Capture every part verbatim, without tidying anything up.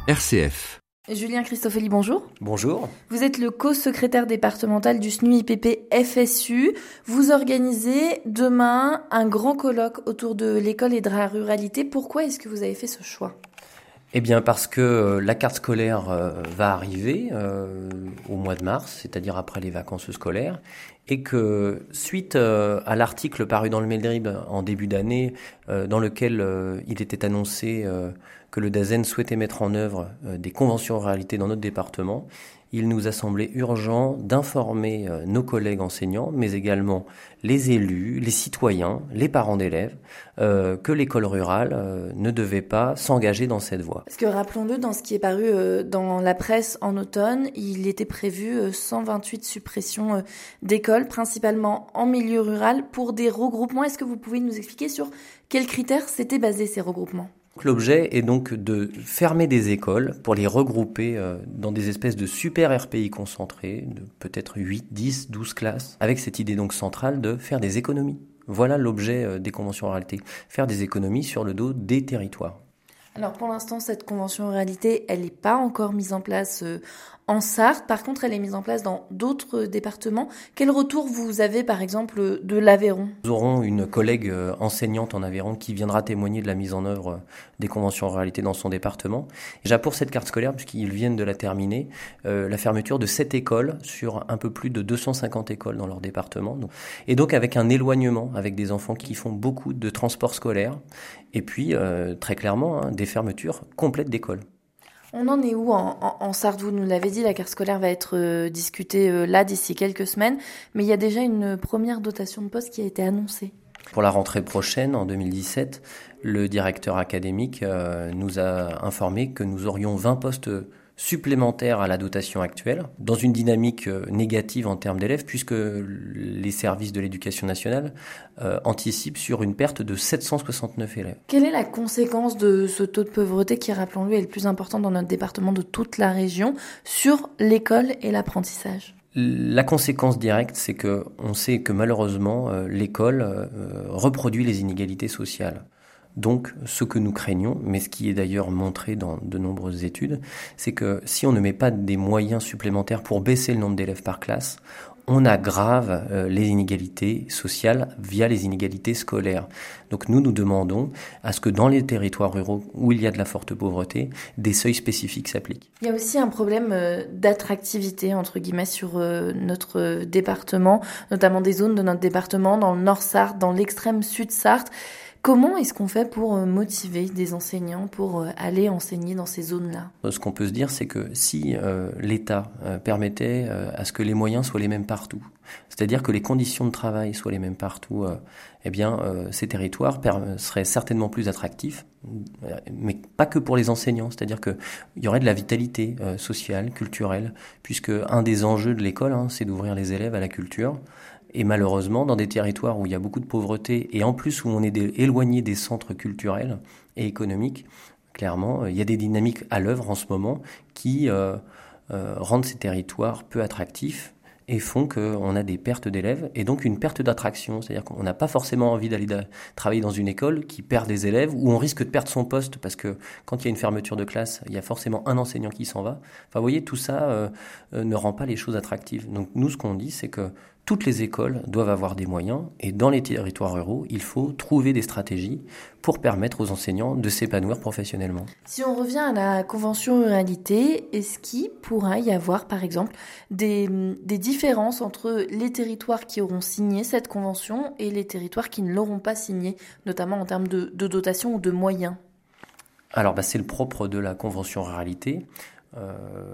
R C F. Julien Christofeli, bonjour. Bonjour. Vous êtes le co-secrétaire départemental du S N U I P P F S U. Vous organisez demain un grand colloque autour de l'école et de la ruralité. Pourquoi est-ce que vous avez fait ce choix ? Eh bien parce que la carte scolaire euh, va arriver euh, au mois de mars, c'est-à-dire après les vacances scolaires, et que suite euh, à l'article paru dans le Mail en début d'année, euh, dans lequel euh, il était annoncé euh, que le DAZEN souhaitait mettre en œuvre euh, des conventions en réalité dans notre département, il nous a semblé urgent d'informer euh, nos collègues enseignants, mais également les élus, les citoyens, les parents d'élèves, euh, que l'école rurale euh, ne devait pas s'engager dans cette voie. Parce que rappelons-le, dans ce qui est paru euh, dans la presse en automne, il était prévu euh, cent vingt-huit suppressions euh, d'écoles, principalement en milieu rural, pour des regroupements. Est-ce que vous pouvez nous expliquer sur quels critères s'étaient basés ces regroupements ? L'objet est donc de fermer des écoles pour les regrouper euh, dans des espèces de super R P I concentrés, de peut-être huit, dix, douze classes, avec cette idée donc centrale de faire des économies. Voilà l'objet euh, des conventions en réalité, faire des économies sur le dos des territoires. Alors pour l'instant, cette convention en réalité, elle n'est pas encore mise en place euh, en Sarthe. Par contre, elle est mise en place dans d'autres départements. Quel retour vous avez, par exemple, de l'Aveyron ? Nous aurons une collègue euh, enseignante en Aveyron qui viendra témoigner de la mise en œuvre euh, des conventions en réalité dans son département. Déjà pour cette carte scolaire, puisqu'ils viennent de la terminer, euh, la fermeture de sept écoles sur un peu plus de deux cent cinquante écoles dans leur département. Et donc avec un éloignement, avec des enfants qui font beaucoup de transports scolaires. Et puis, euh, très clairement, hein, des fermetures complètes d'écoles. On en est où en, en, en Sarthe ? Vous nous l'avez dit, la carte scolaire va être euh, discutée euh, là d'ici quelques semaines, mais il y a déjà une première dotation de poste qui a été annoncée. Pour la rentrée prochaine, en deux mille dix-sept, le directeur académique euh, nous a informé que nous aurions vingt postes supplémentaires à la dotation actuelle, dans une dynamique euh, négative en termes d'élèves, puisque les services de l'éducation nationale euh, anticipent sur une perte de sept cent soixante-neuf élèves. Quelle est la conséquence de ce taux de pauvreté qui, rappelons-le, est le plus important dans notre département de toute la région sur l'école et l'apprentissage ? La conséquence directe, c'est que on sait que malheureusement, euh, l'école euh, reproduit les inégalités sociales. Donc, ce que nous craignons, mais ce qui est d'ailleurs montré dans de nombreuses études, c'est que si on ne met pas des moyens supplémentaires pour baisser le nombre d'élèves par classe, on aggrave euh, les inégalités sociales via les inégalités scolaires. Donc nous, nous demandons à ce que dans les territoires ruraux où il y a de la forte pauvreté, des seuils spécifiques s'appliquent. Il y a aussi un problème euh, d'attractivité, entre guillemets, sur euh, notre euh, département, notamment des zones de notre département, dans le Nord Sarthe, dans l'extrême Sud Sarthe. Comment est-ce qu'on fait pour motiver des enseignants pour aller enseigner dans ces zones-là ? Ce qu'on peut se dire, c'est que si euh, l'État euh, permettait euh, à ce que les moyens soient les mêmes partout, c'est-à-dire que les conditions de travail soient les mêmes partout, euh, eh bien, euh, ces territoires per- seraient certainement plus attractifs, mais pas que pour les enseignants, c'est-à-dire qu'il y aurait de la vitalité euh, sociale, culturelle, puisque un des enjeux de l'école, hein, c'est d'ouvrir les élèves à la culture. Et malheureusement, dans des territoires où il y a beaucoup de pauvreté et en plus où on est des, éloigné des centres culturels et économiques, clairement, il y a des dynamiques à l'œuvre en ce moment qui euh, euh, rendent ces territoires peu attractifs et font qu'on a des pertes d'élèves et donc une perte d'attraction. C'est-à-dire qu'on n'a pas forcément envie d'aller da- travailler dans une école qui perd des élèves, où on risque de perdre son poste parce que quand il y a une fermeture de classe, il y a forcément un enseignant qui s'en va. Enfin, vous voyez, tout ça euh, euh, ne rend pas les choses attractives. Donc nous, ce qu'on dit, c'est que toutes les écoles doivent avoir des moyens et dans les territoires ruraux, il faut trouver des stratégies pour permettre aux enseignants de s'épanouir professionnellement. Si on revient à la convention ruralité, est-ce qu'il pourra y avoir, par exemple, des, des différences entre les territoires qui auront signé cette convention et les territoires qui ne l'auront pas signée, notamment en termes de, de dotation ou de moyens ? Alors, bah, c'est le propre de la convention ruralité. Euh,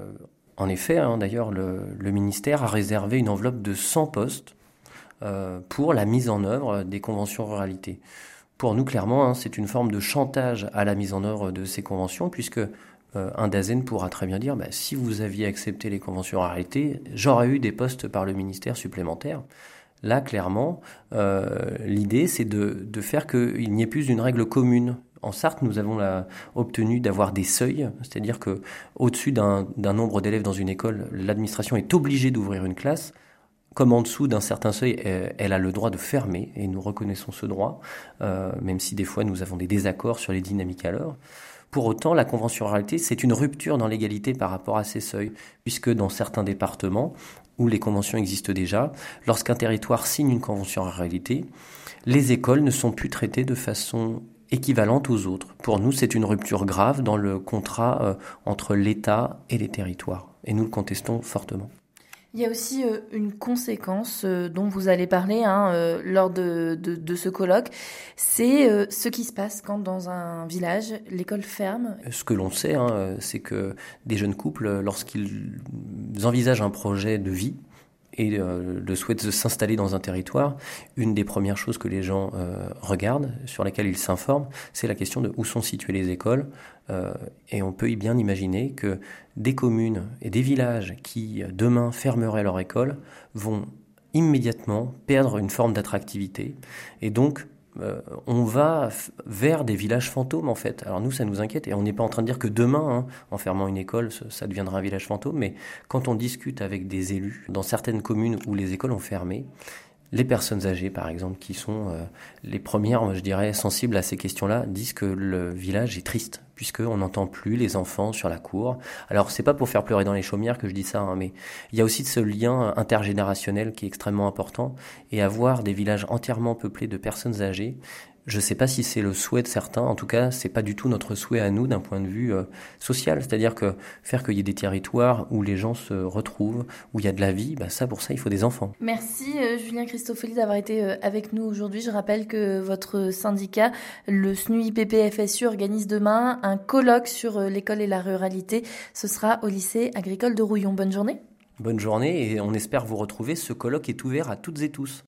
En effet, hein, d'ailleurs, le, le ministère a réservé une enveloppe de cent postes euh, pour la mise en œuvre des conventions ruralité. Pour nous, clairement, hein, c'est une forme de chantage à la mise en œuvre de ces conventions, puisque euh, un DAZEN pourra très bien dire bah, « si vous aviez accepté les conventions ruralité, j'aurais eu des postes par le ministère supplémentaires ». Là, clairement, euh, l'idée, c'est de, de faire qu'il n'y ait plus une règle commune. En Sarthe, nous avons la, obtenu d'avoir des seuils, c'est-à-dire que au-dessus d'un, d'un nombre d'élèves dans une école, l'administration est obligée d'ouvrir une classe. Comme en dessous d'un certain seuil, elle a le droit de fermer, et nous reconnaissons ce droit, euh, même si des fois nous avons des désaccords sur les dynamiques à l'heure. Pour autant, la convention ruralité, c'est une rupture dans l'égalité par rapport à ces seuils, puisque dans certains départements où les conventions existent déjà, lorsqu'un territoire signe une convention ruralité, les écoles ne sont plus traitées de façon équivalente aux autres. Pour nous, c'est une rupture grave dans le contrat euh, entre l'État et les territoires, et nous le contestons fortement. Il y a aussi euh, une conséquence euh, dont vous allez parler hein, euh, lors de, de, de ce colloque, c'est euh, ce qui se passe quand dans un village, l'école ferme. Ce que l'on sait, hein, c'est que des jeunes couples, lorsqu'ils envisagent un projet de vie, et euh, le souhait de s'installer dans un territoire, une des premières choses que les gens euh, regardent, sur lesquelles ils s'informent, c'est la question de où sont situées les écoles. Euh, et on peut y bien imaginer que des communes et des villages qui, demain, fermeraient leur école, vont immédiatement perdre une forme d'attractivité. Et donc, Euh, on va f- vers des villages fantômes en fait. Alors nous, ça nous inquiète et on n'est pas en train de dire que demain, hein, en fermant une école, ça, ça deviendra un village fantôme, mais quand on discute avec des élus dans certaines communes où les écoles ont fermé, les personnes âgées, par exemple, qui sont euh, les premières, je dirais, sensibles à ces questions-là, disent que le village est triste, puisqu'on n'entend plus les enfants sur la cour. Alors, c'est pas pour faire pleurer dans les chaumières que je dis ça, hein, mais il y a aussi ce lien intergénérationnel qui est extrêmement important. Et avoir des villages entièrement peuplés de personnes âgées, je ne sais pas si c'est le souhait de certains. En tout cas, c'est pas du tout notre souhait à nous d'un point de vue euh, social. C'est-à-dire que faire qu'il y ait des territoires où les gens se retrouvent, où il y a de la vie, bah ça, pour ça, il faut des enfants. Merci euh, Julien Christofoli d'avoir été euh, avec nous aujourd'hui. Je rappelle que votre syndicat, le S N U I P P F S U, organise demain un colloque sur euh, l'école et la ruralité. Ce sera au lycée agricole de Rouillon. Bonne journée. Bonne journée et on espère vous retrouver. Ce colloque est ouvert à toutes et tous.